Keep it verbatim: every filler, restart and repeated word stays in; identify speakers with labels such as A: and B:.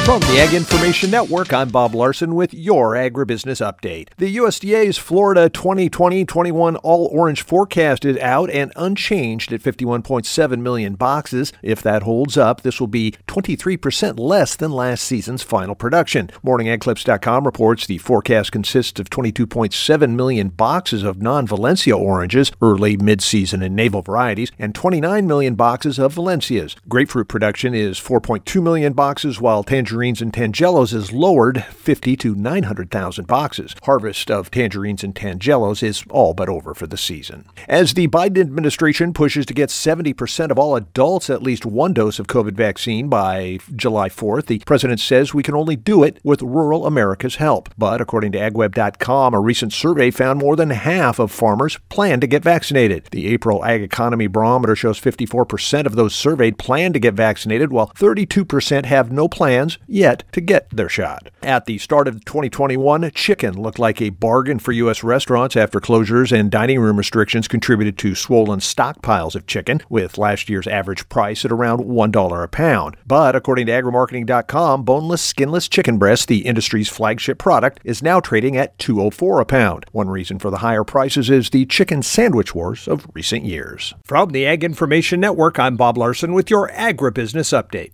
A: From the Ag Information Network, I'm Bob Larson with your agribusiness update. The U S D A's Florida twenty twenty twenty-one all-orange forecast is out and unchanged at fifty-one point seven million boxes. If that holds up, this will be twenty-three percent less than last season's final production. Morning Ag Clips dot com reports the forecast consists of twenty-two point seven million boxes of non-Valencia oranges, early, mid-season, and navel varieties, and twenty-nine million boxes of Valencias. Grapefruit production is four point two million boxes, while tangerines and tangelos is lowered fifty to nine hundred thousand boxes. Harvest of tangerines and tangelos is all but over for the season. As the Biden administration pushes to get seventy percent of all adults at least one dose of COVID vaccine by July fourth, the president says we can only do it with rural America's help. But according to ag web dot com, a recent survey found more than half of farmers plan to get vaccinated. The April Ag Economy Barometer shows fifty-four percent of those surveyed plan to get vaccinated, while thirty-two percent have no plans yet to get their shot. At the start of twenty twenty-one, chicken looked like a bargain for U S restaurants after closures and dining room restrictions contributed to swollen stockpiles of chicken, with last year's average price at around one dollar a pound. But according to agri marketing dot com, boneless, skinless chicken breast, the industry's flagship product, is now trading at two dollars and four cents a pound. One reason for the higher prices is the chicken sandwich wars of recent years. From the Ag Information Network, I'm Bob Larson with your agribusiness update.